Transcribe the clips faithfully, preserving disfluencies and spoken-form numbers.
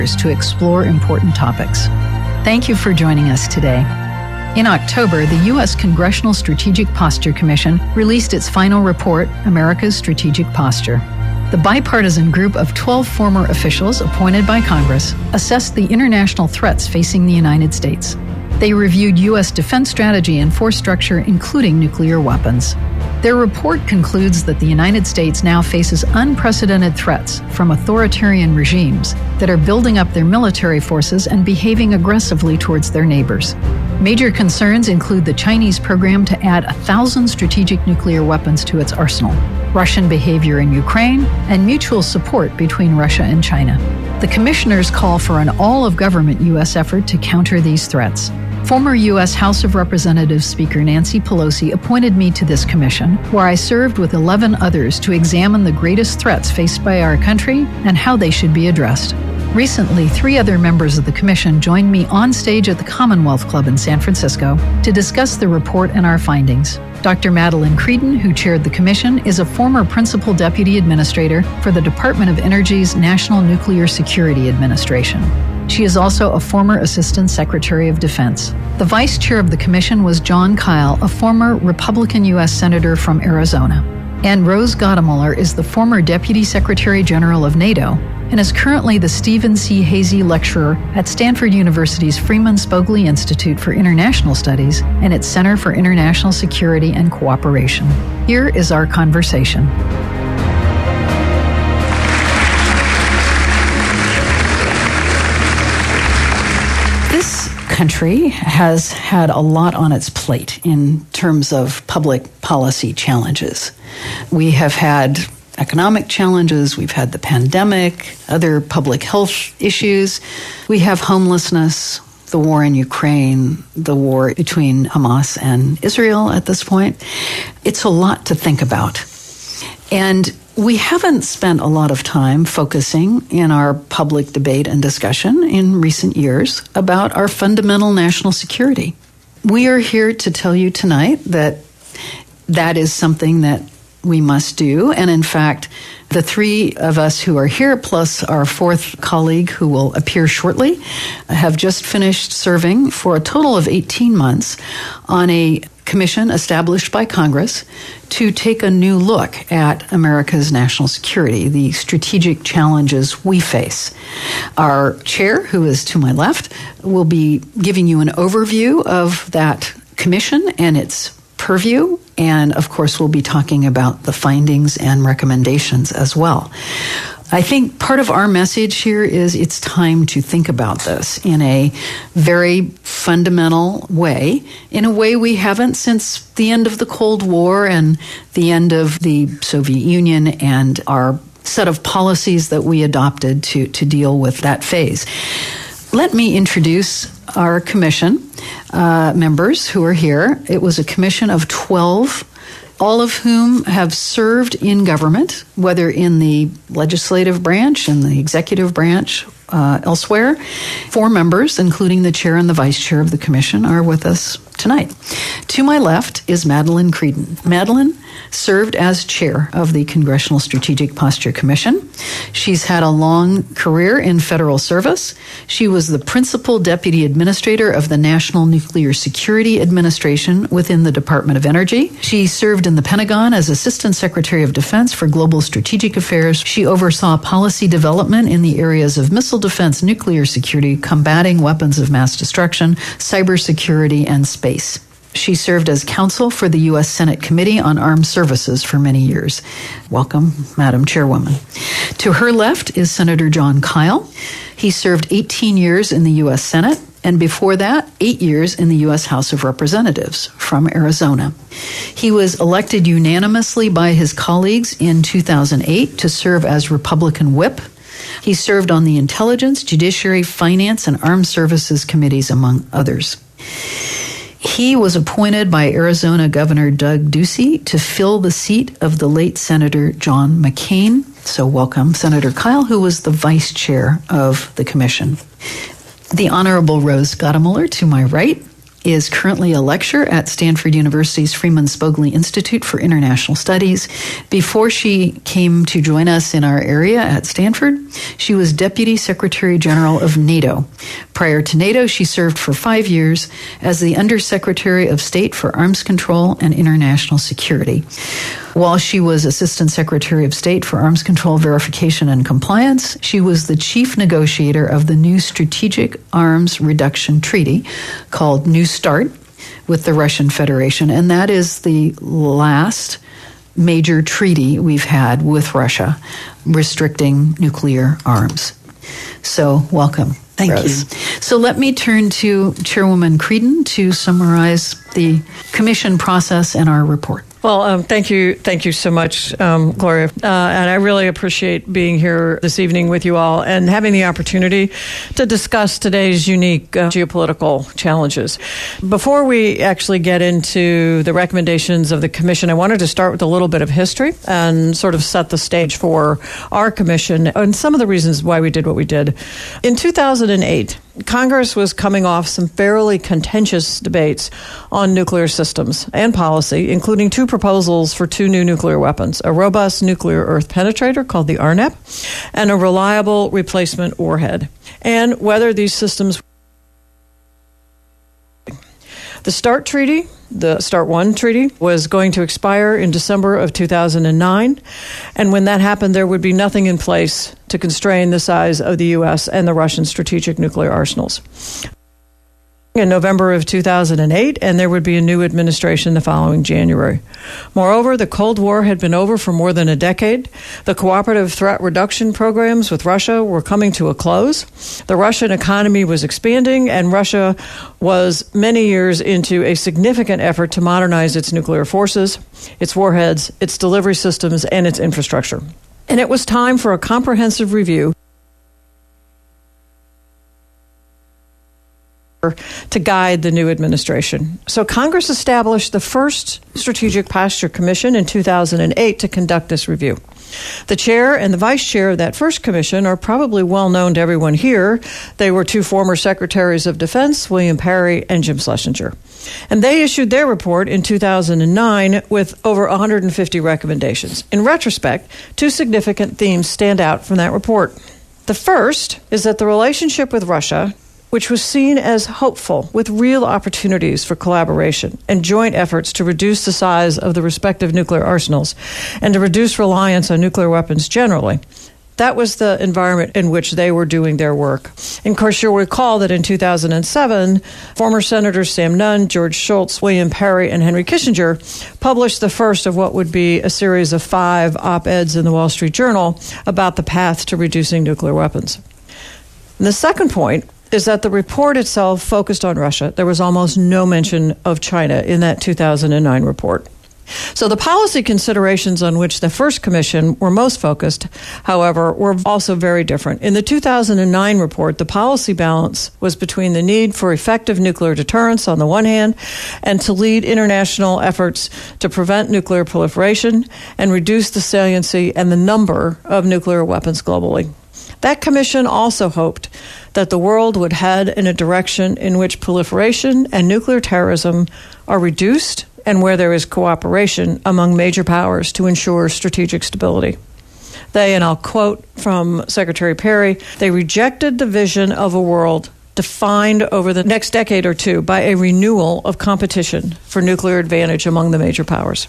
to explore important topics. Thank you for joining us today. In October, the U S Congressional Strategic Posture Commission released its final report, America's Strategic Posture. The bipartisan group of twelve former officials appointed by Congress assessed the international threats facing the United States. They reviewed U S defense strategy and force structure, including nuclear weapons. Their report concludes that the United States now faces unprecedented threats from authoritarian regimes that are building up their military forces and behaving aggressively towards their neighbors. Major concerns include the Chinese program to add a thousand strategic nuclear weapons to its arsenal, Russian behavior in Ukraine, and mutual support between Russia and China. The commissioners call for an all-of-government U S effort to counter these threats. Former U S House of Representatives Speaker Nancy Pelosi appointed me to this commission, where I served with eleven others to examine the greatest threats faced by our country and how they should be addressed. Recently, three other members of the commission joined me on stage at the Commonwealth Club in San Francisco to discuss the report and our findings. Doctor Madeleine Creedon, who chaired the commission, is a former principal deputy administrator for the Department of Energy's National Nuclear Security Administration. She is also a former Assistant Secretary of Defense. The vice chair of the commission was Jon Kyl, a former Republican U S Senator from Arizona. And Rose Gottemoeller is the former Deputy Secretary General of NATO and is currently the Stephen C. Hasey Lecturer at Stanford University's Freeman Spogli Institute for International Studies and its Center for International Security and Cooperation. Here is our conversation. This country has had a lot on its plate in terms of public policy challenges. We have had economic challenges, we've had the pandemic, other public health issues, we have homelessness, the war in Ukraine, the war between Hamas and Israel at this point. It's a lot to think about. And we haven't spent a lot of time focusing in our public debate and discussion in recent years about our fundamental national security. We are here to tell you tonight that that is something that we must do. And in fact, the three of us who are here, plus our fourth colleague who will appear shortly, have just finished serving for a total of eighteen months on a commission established by Congress to take a new look at America's national security, the strategic challenges we face. Our chair, who is to my left, will be giving you an overview of that commission and its purview, and of course we'll be talking about the findings and recommendations as well. I think part of our message here is it's time to think about this in a very fundamental way, in a way we haven't since the end of the Cold War and the end of the Soviet Union and our set of policies that we adopted to, to deal with that phase. Let me introduce our commission uh, members who are here. It was a commission of twelve, all of whom have served in government, whether in the legislative branch, in the executive branch, uh, elsewhere. Four members, including the chair and the vice chair of the commission, are with us tonight. To my left is Madeleine Creedon. Madeleine served as chair of the Congressional Strategic Posture Commission. She's had a long career in federal service. She was the principal deputy administrator of the National Nuclear Security Administration within the Department of Energy. She served in the Pentagon as Assistant Secretary of Defense for Global Strategic Affairs. She oversaw policy development in the areas of missile defense, nuclear security, combating weapons of mass destruction, cybersecurity, and space. She served as counsel for the U S Senate Committee on Armed Services for many years. Welcome, Madam Chairwoman. To her left is Senator Jon Kyl. He served eighteen years in the U S Senate, and before that, eight years in the U S House of Representatives from Arizona. He was elected unanimously by his colleagues in two thousand eight to serve as Republican whip. He served on the Intelligence, Judiciary, Finance, and Armed Services Committees, among others. He was appointed by Arizona Governor Doug Ducey to fill the seat of the late Senator John McCain. So welcome, Senator Kyl, who was the vice chair of the commission. The Honorable Rose Gottemoeller to my right. is currently a lecturer at Stanford University's Freeman Spogli Institute for International Studies. Before she came to join us in our area at Stanford, she was Deputy Secretary General of NATO. Prior to NATO, she served for five years as the Undersecretary of State for Arms Control and International Security. While she was Assistant Secretary of State for Arms Control Verification and Compliance, she was the chief negotiator of the new Strategic Arms Reduction Treaty called New START with the Russian Federation, and that is the last major treaty we've had with Russia restricting nuclear arms. So, welcome. Thank Rose. you. So let me turn to Chairwoman Creedon to summarize the commission process and our report. Well, um, thank you. Thank you so much, um, Gloria. Uh, and I really appreciate being here this evening with you all and having the opportunity to discuss today's unique uh, geopolitical challenges. Before we actually get into the recommendations of the commission, I wanted to start with a little bit of history and sort of set the stage for our commission and some of the reasons why we did what we did. In two thousand eight, Congress was coming off some fairly contentious debates on nuclear systems and policy, including two proposals for two new nuclear weapons, a robust nuclear Earth penetrator called the R N E P and a reliable replacement warhead, and whether these systems. The START Treaty, the START one Treaty, was going to expire in December of two thousand nine, and when that happened, there would be nothing in place to constrain the size of the U S and the Russian strategic nuclear arsenals. In November of two thousand eight, and there would be a new administration the following January. Moreover, the Cold War had been over for more than a decade. The cooperative threat reduction programs with Russia were coming to a close. The Russian economy was expanding, and Russia was many years into a significant effort to modernize its nuclear forces, its warheads, its delivery systems, and its infrastructure. And it was time for a comprehensive review to guide the new administration. So Congress established the first Strategic Posture Commission in two thousand eight to conduct this review. The chair and the vice chair of that first commission are probably well known to everyone here. They were two former secretaries of defense, William Perry and Jim Schlesinger. And they issued their report in two thousand nine with over one hundred fifty recommendations. In retrospect, two significant themes stand out from that report. The first is that the relationship with Russia, which was seen as hopeful with real opportunities for collaboration and joint efforts to reduce the size of the respective nuclear arsenals and to reduce reliance on nuclear weapons generally. That was the environment in which they were doing their work. And of course, you'll recall that in two thousand seven, former Senators Sam Nunn, George Shultz, William Perry, and Henry Kissinger published the first of what would be a series of five op-eds in the Wall Street Journal about the path to reducing nuclear weapons. And the second point is that the report itself focused on Russia. There was almost no mention of China in that two thousand nine report. So the policy considerations on which the first commission were most focused, however, were also very different. In the two thousand nine report, the policy balance was between the need for effective nuclear deterrence on the one hand and to lead international efforts to prevent nuclear proliferation and reduce the saliency and the number of nuclear weapons globally. That commission also hoped that the world would head in a direction in which proliferation and nuclear terrorism are reduced and where there is cooperation among major powers to ensure strategic stability. They, and I'll quote from Secretary Perry, they rejected the vision of a world defined over the next decade or two by a renewal of competition for nuclear advantage among the major powers.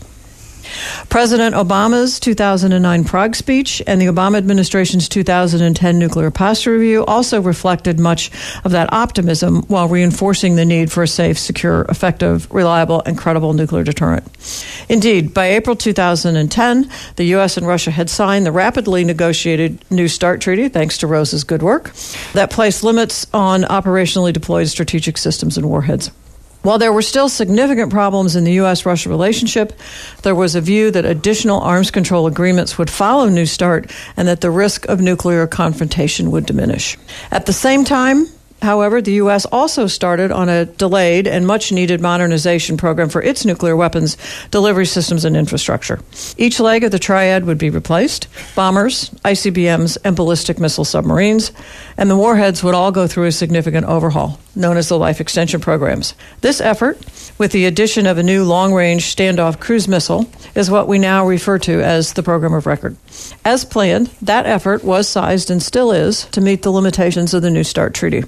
President Obama's two thousand nine Prague speech and the Obama administration's two thousand ten nuclear posture review also reflected much of that optimism while reinforcing the need for a safe, secure, effective, reliable, and credible nuclear deterrent. Indeed, by April two thousand ten, the U S and Russia had signed the rapidly negotiated New START Treaty, thanks to Rose's good work, that placed limits on operationally deployed strategic systems and warheads. While there were still significant problems in the U S Russia relationship, there was a view that additional arms control agreements would follow New START and that the risk of nuclear confrontation would diminish. At the same time, However, the U S also started on a delayed and much-needed modernization program for its nuclear weapons delivery systems and infrastructure. Each leg of the triad would be replaced: bombers, I C B Ms, and ballistic missile submarines, and the warheads would all go through a significant overhaul, known as the Life Extension Programs. This effort, with the addition of a new long-range standoff cruise missile, is what we now refer to as the Program of Record. As planned, that effort was sized and still is to meet the limitations of the New START Treaty.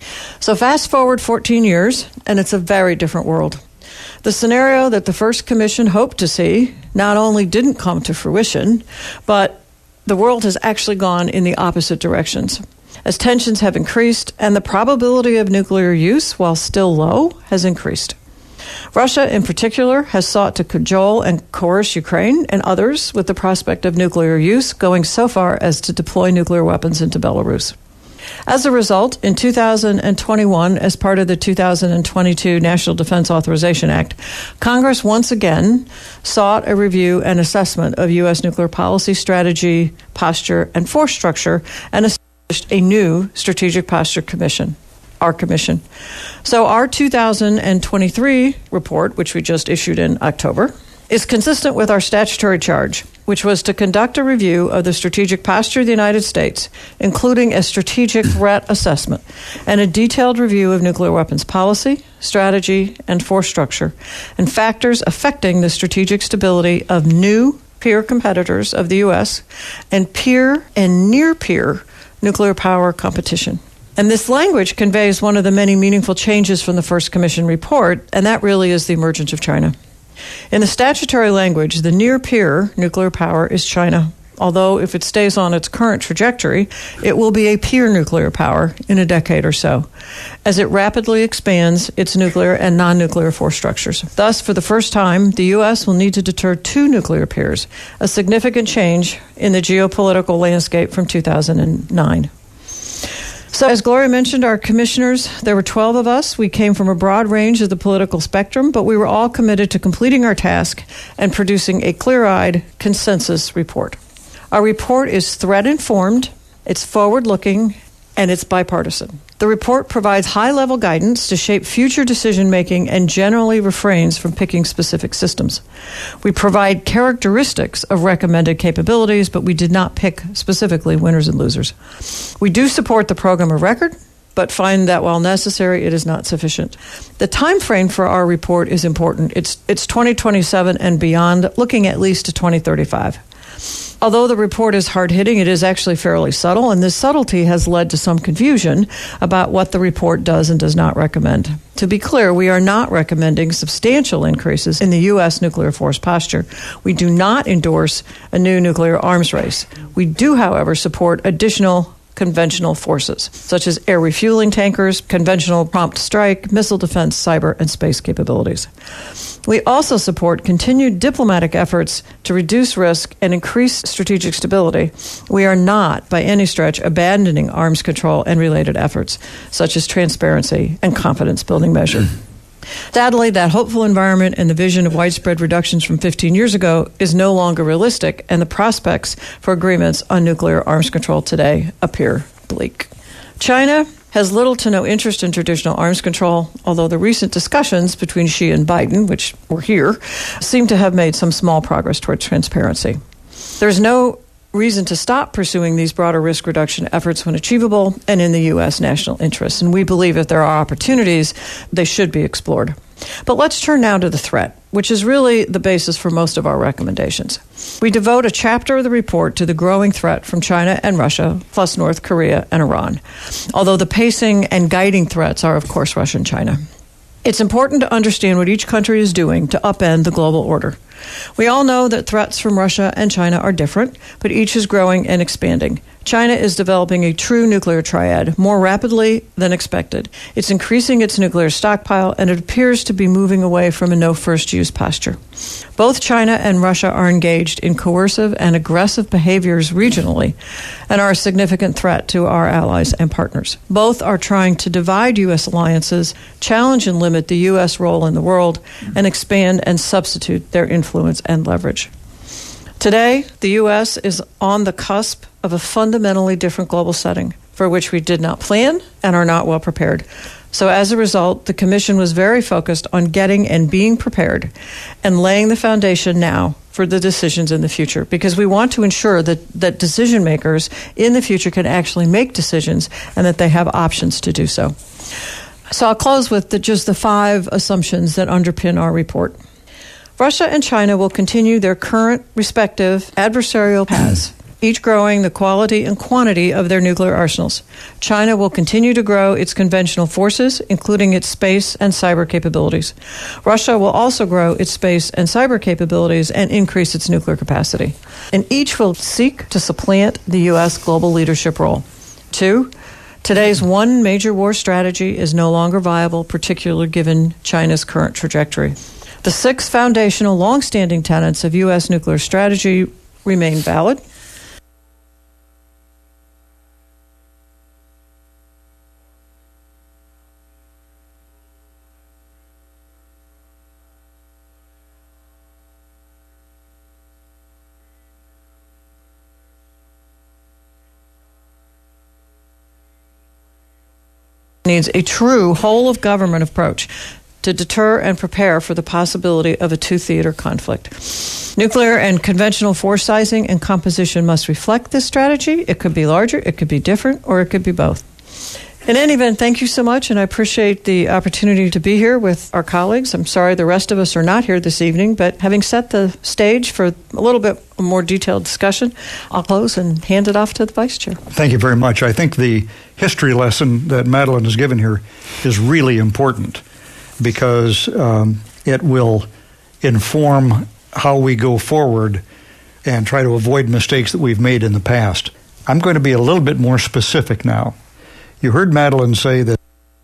So fast forward fourteen years, and it's a very different world. The scenario that the first commission hoped to see not only didn't come to fruition, but the world has actually gone in the opposite directions, as tensions have increased and the probability of nuclear use, while still low, has increased. Russia, in particular, has sought to cajole and coerce Ukraine and others with the prospect of nuclear use, going so far as to deploy nuclear weapons into Belarus. As a result, in two thousand twenty-one, as part of the two thousand twenty-two National Defense Authorization Act, Congress once again sought a review and assessment of U S nuclear policy, strategy, posture, and force structure, and established a new Strategic Posture Commission, our commission. So our two thousand twenty-three report, which we just issued in October, is consistent with our statutory charge, which was to conduct a review of the strategic posture of the United States, including a strategic threat assessment and a detailed review of nuclear weapons policy, strategy, and force structure, and factors affecting the strategic stability of new peer competitors of the U S and peer and near-peer nuclear power competition. And this language conveys one of the many meaningful changes from the first Commission report, and that really is the emergence of China. In the statutory language, the near-peer nuclear power is China, although if it stays on its current trajectory, it will be a peer nuclear power in a decade or so, as it rapidly expands its nuclear and non-nuclear force structures. Thus, for the first time, the U S will need to deter two nuclear peers, a significant change in the geopolitical landscape from two thousand nine. So as Gloria mentioned, our commissioners, there were twelve of us. We came from a broad range of the political spectrum, but we were all committed to completing our task and producing a clear-eyed consensus report. Our report is threat-informed, it's forward-looking, and it's bipartisan. The report provides high-level guidance to shape future decision-making and generally refrains from picking specific systems. We provide characteristics of recommended capabilities, but we did not pick specifically winners and losers. We do support the program of record, but find that while necessary, it is not sufficient. The time frame for our report is important. It's, it's twenty twenty-seven and beyond, looking at least to twenty thirty-five. Although the report is hard-hitting, it is actually fairly subtle, and this subtlety has led to some confusion about what the report does and does not recommend. To be clear, we are not recommending substantial increases in the U S nuclear force posture. We do not endorse a new nuclear arms race. We do, however, support additional conventional forces, such as air refueling tankers, conventional prompt strike, missile defense, cyber, and space capabilities. We also support continued diplomatic efforts to reduce risk and increase strategic stability. We are not, by any stretch, abandoning arms control and related efforts, such as transparency and confidence-building measure. Sadly, that hopeful environment and the vision of widespread reductions from fifteen years ago is no longer realistic, and the prospects for agreements on nuclear arms control today appear bleak. China has little to no interest in traditional arms control, although the recent discussions between Xi and Biden, which were here, seem to have made some small progress towards transparency. There's no reason to stop pursuing these broader risk reduction efforts when achievable and in the U S national interest. And we believe if there are opportunities, they should be explored. But let's turn now to the threat, which is really the basis for most of our recommendations. We devote a chapter of the report to the growing threat from China and Russia, plus North Korea and Iran, although the pacing and guiding threats are, of course, Russia and China. It's important to understand what each country is doing to upend the global order. We all know that threats from Russia and China are different, but each is growing and expanding. China is developing a true nuclear triad more rapidly than expected. It's increasing its nuclear stockpile, and it appears to be moving away from a no-first-use posture. Both China and Russia are engaged in coercive and aggressive behaviors regionally and are a significant threat to our allies and partners. Both are trying to divide U S alliances, challenge and limit the U S role in the world, and expand and substitute their influence and leverage. Today, the U S is on the cusp of a fundamentally different global setting, for which we did not plan and are not well prepared. So as a result, the Commission was very focused on getting and being prepared and laying the foundation now for the decisions in the future, because we want to ensure that, that decision makers in the future can actually make decisions and that they have options to do so. So I'll close with the, just the five assumptions that underpin our report. Russia and China will continue their current respective adversarial paths, each growing the quality and quantity of their nuclear arsenals. China will continue to grow its conventional forces, including its space and cyber capabilities. Russia will also grow its space and cyber capabilities and increase its nuclear capacity. And each will seek to supplant the U S global leadership role. Two, today's one major war strategy is no longer viable, particularly given China's current trajectory. The six foundational long-standing tenets of U S nuclear strategy remain valid. Needs a true whole-of-government approach to deter and prepare for the possibility of a two-theater conflict. Nuclear and conventional force sizing and composition must reflect this strategy. It could be larger, it could be different, or it could be both. In any event, thank you so much, and I appreciate the opportunity to be here with our colleagues. I'm sorry the rest of us are not here this evening, but having set the stage for a little bit more detailed discussion, I'll close and hand it off to the Vice Chair. Thank you very much. I think the history lesson that Madeleine has given here is really important because um, it will inform how we go forward and try to avoid mistakes that we've made in the past. I'm going to be a little bit more specific now. You heard Madeleine say that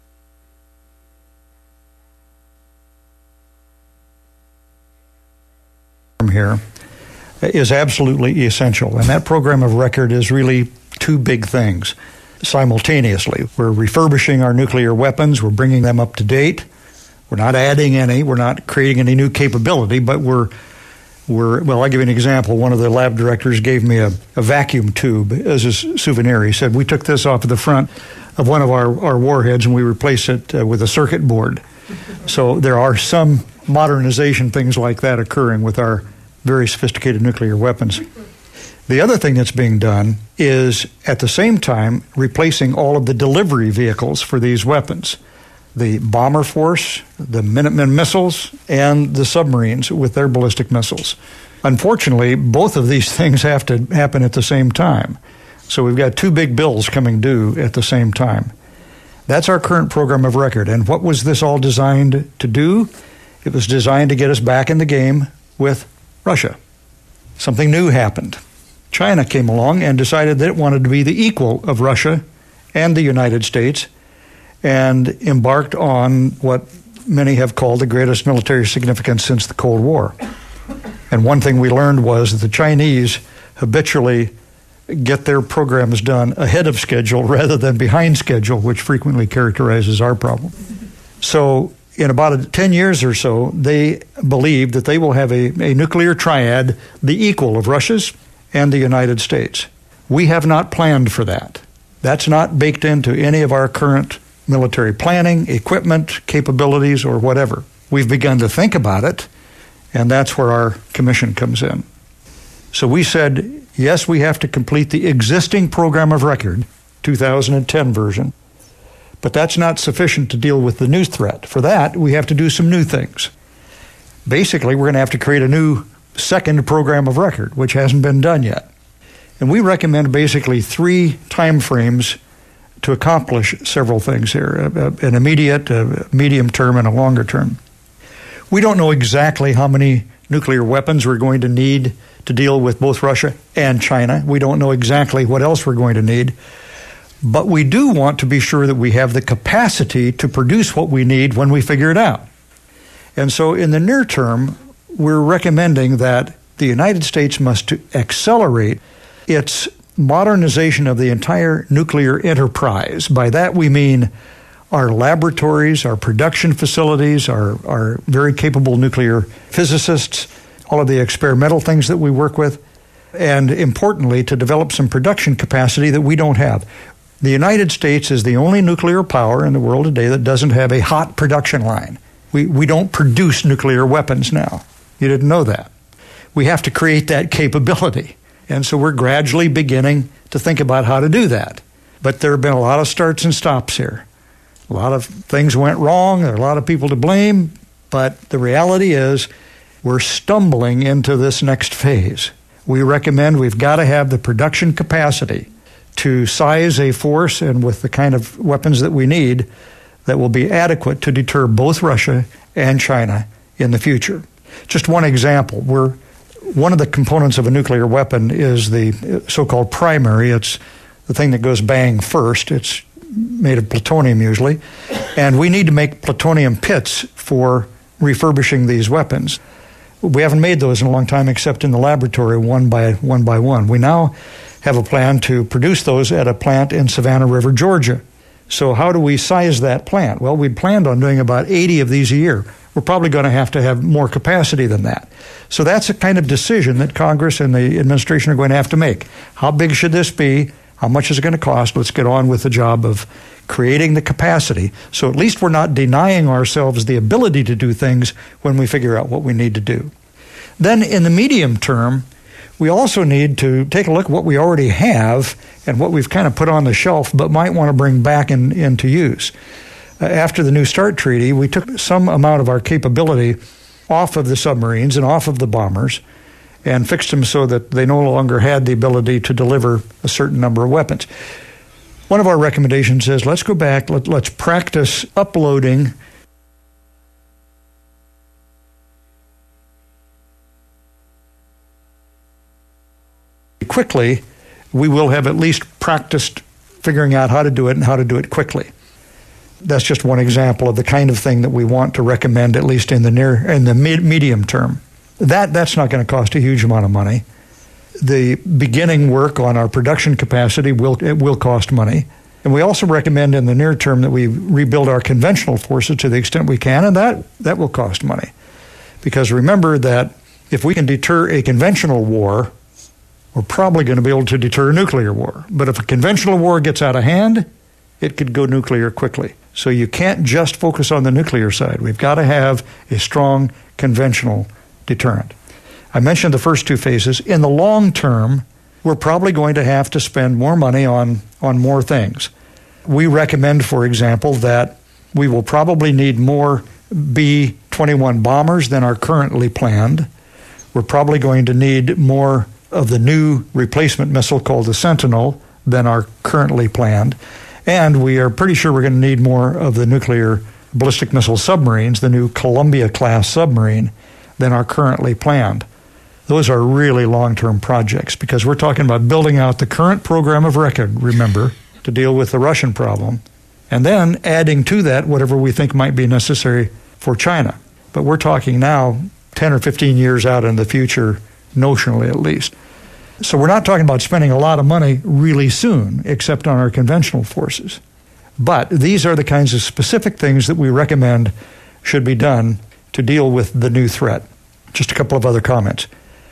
here is absolutely essential, and that program of record is really two big things simultaneously. We're refurbishing our nuclear weapons, we're bringing them up to date, we're not adding any, we're not creating any new capability, but we're We're, well, I'll give you an example. One of the lab directors gave me a, a vacuum tube as a souvenir. He said, we took this off of the front of one of our, our warheads and we replaced it uh, with a circuit board. So there are some modernization things like that occurring with our very sophisticated nuclear weapons. The other thing that's being done is, at the same time, replacing all of the delivery vehicles for these weapons. The bomber force, the Minuteman missiles, and the submarines with their ballistic missiles. Unfortunately, both of these things have to happen at the same time. So we've got two big bills coming due at the same time. That's our current program of record. And what was this all designed to do? It was designed to get us back in the game with Russia. Something new happened. China came along and decided that it wanted to be the equal of Russia and the United States, and embarked on what many have called the greatest military significance since the Cold War. And one thing we learned was that the Chinese habitually get their programs done ahead of schedule rather than behind schedule, which frequently characterizes our problem. So in about ten years or so, they believe that they will have a, a nuclear triad, the equal of Russia's and the United States. We have not planned for that. That's not baked into any of our current military planning, equipment, capabilities, or whatever. We've begun to think about it, and that's where our commission comes in. So we said, yes, we have to complete the existing program of record, two thousand ten version, but that's not sufficient to deal with the new threat. For that, we have to do some new things. Basically, we're going to have to create a new second program of record, which hasn't been done yet. And we recommend basically three time frames to accomplish several things here, an immediate, a medium term, and a longer term. We don't know exactly how many nuclear weapons we're going to need to deal with both Russia and China. We don't know exactly what else we're going to need. But we do want to be sure that we have the capacity to produce what we need when we figure it out. And so in the near term, we're recommending that the United States must accelerate its modernization of the entire nuclear enterprise. By that we mean our laboratories, our production facilities, our, our very capable nuclear physicists, all of the experimental things that we work with, and importantly, to develop some production capacity that we don't have. The United States is the only nuclear power in the world today that doesn't have a hot production line. We, we don't produce nuclear weapons now. You didn't know that. We have to create that capability. And so we're gradually beginning to think about how to do that. But there have been a lot of starts and stops here. A lot of things went wrong. There are a lot of people to blame. But the reality is we're stumbling into this next phase. We recommend we've got to have the production capacity to size a force and with the kind of weapons that we need that will be adequate to deter both Russia and China in the future. Just one example, we're, one of the components of a nuclear weapon is the so-called primary. It's the thing that goes bang first. It's made of plutonium usually, and we need to make plutonium pits for refurbishing these weapons. We haven't made those in a long time except in the laboratory, one by one by one. We now have a plan to produce those at a plant in Savannah River, Georgia. So how do we size that plant? Well, we planned on doing about eighty of these a year. We're probably going to have to have more capacity than that. So that's a kind of decision that Congress and the administration are going to have to make. How big should this be? How much is it going to cost? Let's get on with the job of creating the capacity. So at least we're not denying ourselves the ability to do things when we figure out what we need to do. Then in the medium term, we also need to take a look at what we already have and what we've kind of put on the shelf but might want to bring back in, into use. Uh, after the New START treaty, we took some amount of our capability off of the submarines and off of the bombers and fixed them so that they no longer had the ability to deliver a certain number of weapons. One of our recommendations is let's go back, let, let's practice uploading quickly. We will have at least practiced figuring out how to do it and how to do it quickly. That's just one example of the kind of thing that we want to recommend, at least in the near in the mid, medium term. That that's not going to cost a huge amount of money. The beginning work on our production capacity will it will cost money, and we also recommend in the near term that we rebuild our conventional forces to the extent we can, and that that will cost money, because remember that if we can deter a conventional war, we're probably going to be able to deter a nuclear war. But if a conventional war gets out of hand, it could go nuclear quickly. So you can't just focus on the nuclear side. We've got to have a strong conventional deterrent. I mentioned the first two phases. In the long term, we're probably going to have to spend more money on, on more things. We recommend, for example, that we will probably need more B twenty-one bombers than are currently planned. We're probably going to need more of the new replacement missile called the Sentinel than are currently planned. And we are pretty sure we're going to need more of the nuclear ballistic missile submarines, the new Columbia-class submarine, than are currently planned. Those are really long-term projects because we're talking about building out the current program of record, remember, to deal with the Russian problem, and then adding to that whatever we think might be necessary for China. But we're talking now ten or fifteen years out in the future, notionally at least. So we're not talking about spending a lot of money really soon, except on our conventional forces. But these are the kinds of specific things that we recommend should be done to deal with the new threat. Just a couple of other comments.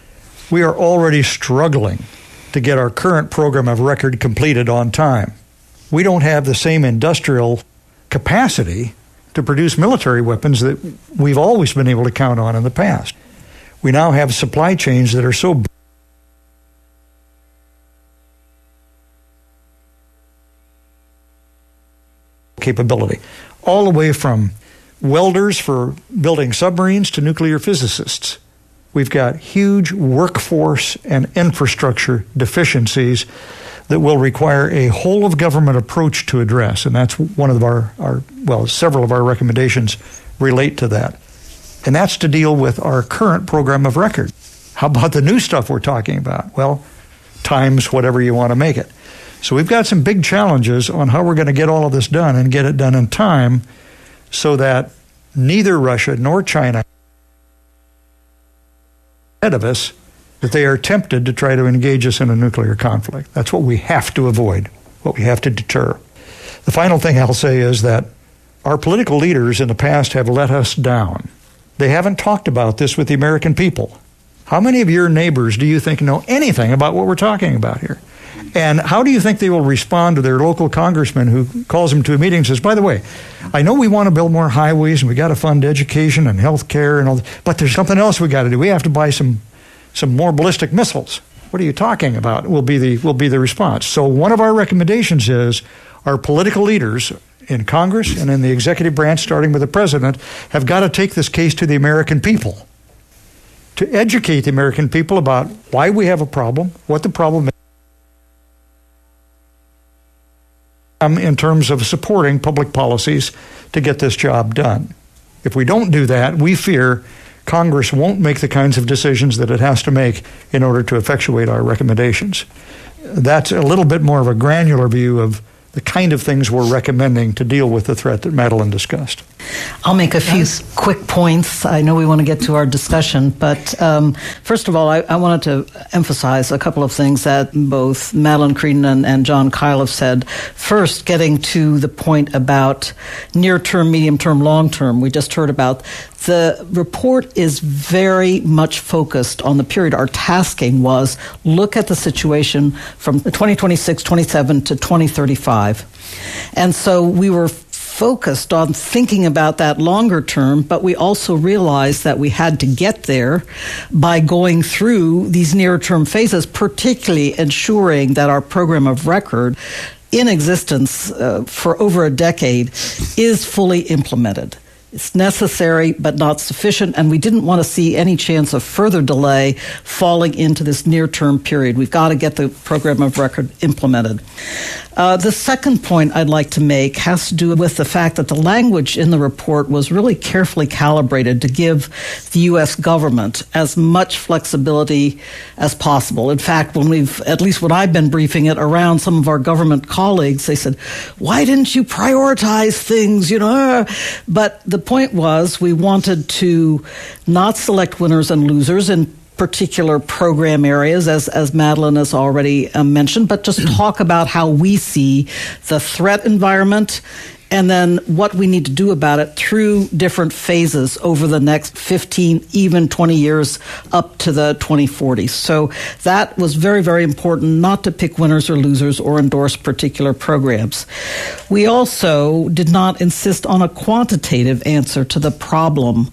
We are already struggling to get our current program of record completed on time. We don't have the same industrial capacity to produce military weapons that we've always been able to count on in the past. We now have supply chains that are so capability, all the way from welders for building submarines to nuclear physicists. We've got huge workforce and infrastructure deficiencies that will require a whole-of-government approach to address, and that's one of our, our, well, several of our recommendations relate to that. And that's to deal with our current program of record. How about the new stuff we're talking about? Well, times whatever you want to make it. So we've got some big challenges on how we're going to get all of this done and get it done in time so that neither Russia nor China ahead of us, that they are tempted to try to engage us in a nuclear conflict. That's what we have to avoid, what we have to deter. The final thing I'll say is that our political leaders in the past have let us down. They haven't talked about this with the American people. How many of your neighbors do you think know anything about what we're talking about here? And how do you think they will respond to their local congressman who calls them to a meeting and says, by the way, I know we want to build more highways and we got to fund education and health care and all that, but there's something else we got to do. We have to buy some some more ballistic missiles. What are you talking about? Will be the will be the response. So one of our recommendations is our political leaders in Congress and in the executive branch, starting with the president, have got to take this case to the American people, to educate the American people about why we have a problem, what the problem is, um, in terms of supporting public policies to get this job done. If we don't do that, we fear Congress won't make the kinds of decisions that it has to make in order to effectuate our recommendations. That's a little bit more of a granular view of the kind of things we're recommending to deal with the threat that Madeleine discussed. I'll make a few quick points. I know we want to get to our discussion, but um, first of all, I, I wanted to emphasize a couple of things that both Madeleine Creedon and, and Jon Kyl have said. First, getting to the point about near-term, medium-term, long-term. We just heard about the report is very much focused on the period. Our tasking was look at the situation from twenty twenty-six, twenty-seven to twenty thirty-five. And so we were focused on thinking about that longer term, but we also realized that we had to get there by going through these near-term phases, particularly ensuring that our program of record in existence uh, for over a decade is fully implemented. It's necessary but not sufficient, and we didn't want to see any chance of further delay falling into this near-term period. We've got to get the program of record implemented. Uh, the second point I'd like to make has to do with the fact that the language in the report was really carefully calibrated to give the U S government as much flexibility as possible. In fact, when we've, at least when I've been briefing it around some of our government colleagues, they said, why didn't you prioritize things, you know? But the point was we wanted to not select winners and losers in particular program areas, as, as Madeleine has already uh, mentioned, but just talk about how we see the threat environment and then what we need to do about it through different phases over the next fifteen, even twenty years up to the twenty forties. So that was very, very important, not to pick winners or losers or endorse particular programs. We also did not insist on a quantitative answer to the problem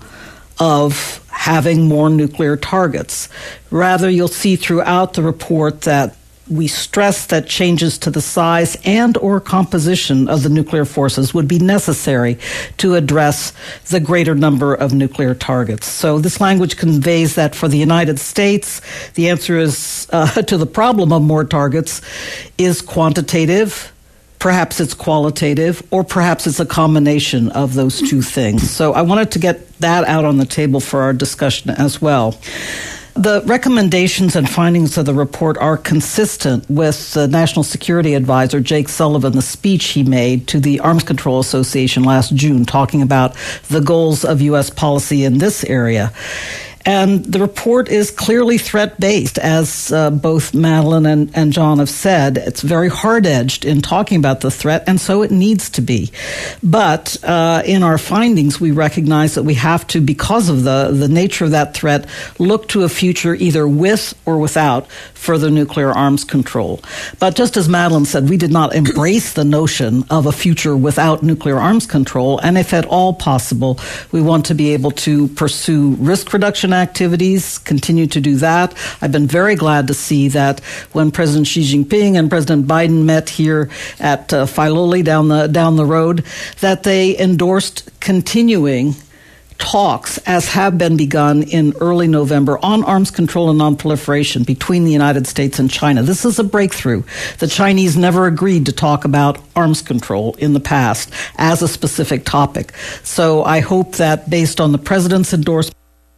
of having more nuclear targets. Rather, you'll see throughout the report that we stress that changes to the size and or composition of the nuclear forces would be necessary to address the greater number of nuclear targets. So this language conveys that for the United States, the answer is uh, to the problem of more targets is quantitative. Perhaps it's qualitative, or perhaps it's a combination of those two things. So I wanted to get that out on the table for our discussion as well. The recommendations and findings of the report are consistent with the National Security Advisor, Jake Sullivan, the speech he made to the Arms Control Association last June, talking about the goals of U S policy in this area. And the report is clearly threat-based, as uh, both Madeleine and, and Jon have said. It's very hard-edged in talking about the threat, and so it needs to be. But uh, in our findings, we recognize that we have to, because of the, the nature of that threat, look to a future either with or without further nuclear arms control. But just as Madeleine said, we did not embrace the notion of a future without nuclear arms control, and if at all possible, we want to be able to pursue risk reduction activities, continue to do that. I've been very glad to see that when President Xi Jinping and President Biden met here at uh, Filoli down the down the road, that they endorsed continuing talks, as have been begun in early November, on arms control and nonproliferation between the United States and China. This is a breakthrough. The Chinese never agreed to talk about arms control in the past as a specific topic. So I hope that based on the President's endorsement,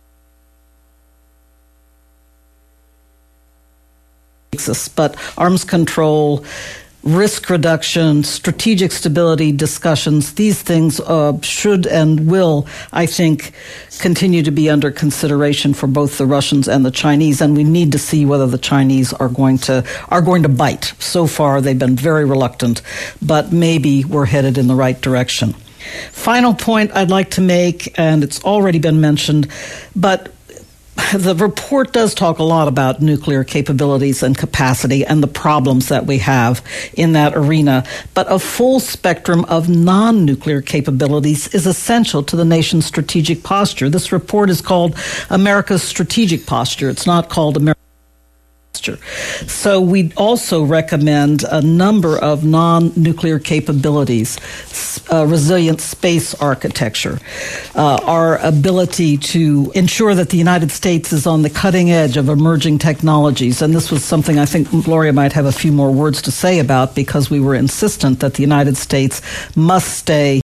but arms control, risk reduction, strategic stability discussions, these things uh, should and will, I think, continue to be under consideration for both the Russians and the Chinese, and we need to see whether the Chinese are going to are going to bite. So far, they've been very reluctant, but maybe we're headed in the right direction. Final point I'd like to make, and it's already been mentioned, but the report does talk a lot about nuclear capabilities and capacity and the problems that we have in that arena, but a full spectrum of non-nuclear capabilities is essential to the nation's strategic posture. This report is called America's Strategic Posture. It's not called America's So we also recommend a number of non-nuclear capabilities, uh, resilient space architecture, uh, our ability to ensure that the United States is on the cutting edge of emerging technologies. And this was something I think Gloria might have a few more words to say about, because we were insistent that the United States must stay